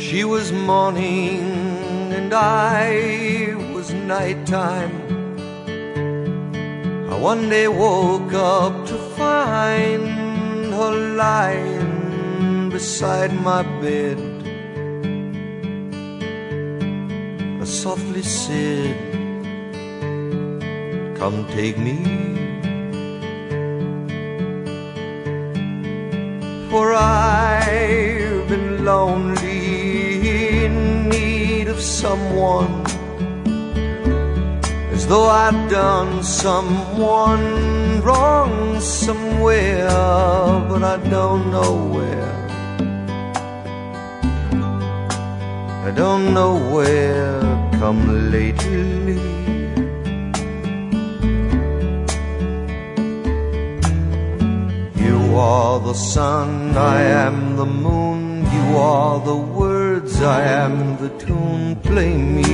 She was morning and I was nighttime. I one day woke up to find her lying beside my bed. I softly said, "Come take me, for I've been lonely, in need of someone, as though I'd done someone wrong somewhere, but I don't know where. I don't know where, come lately. You are the sun, I am the moon. You are the words, I am the tune. Play me.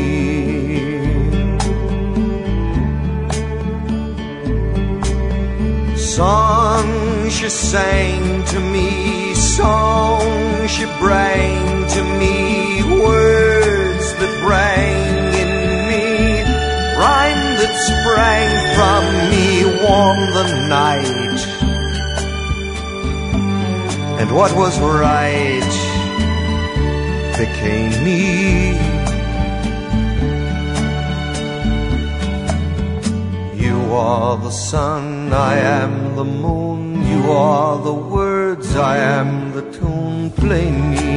Songs she sang to me, songs she bring to me, words that rang in me, rhyme that sprang from me, warm the night. And what was right became me. You are the sun, I am the moon. You are the words, I am the tune. Play me.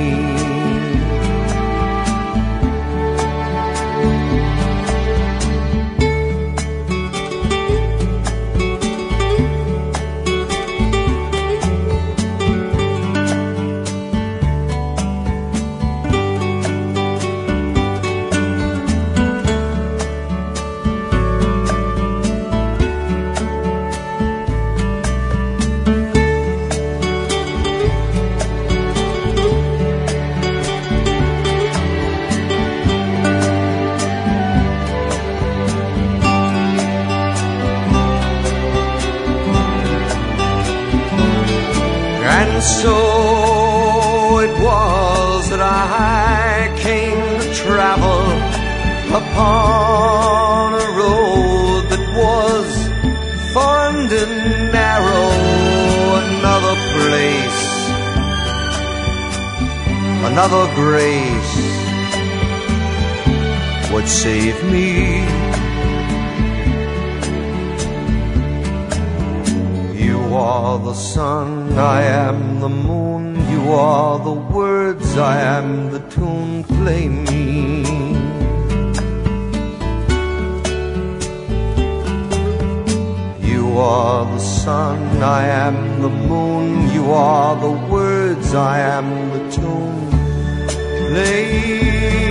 And so it was that I came to travel upon a road that was formed and narrow. Another place, another grace would save me. You are the sun, I am the moon. You are the words, I am the tune. Play me. You are the sun, I am the moon. You are the words, I am the tune. Play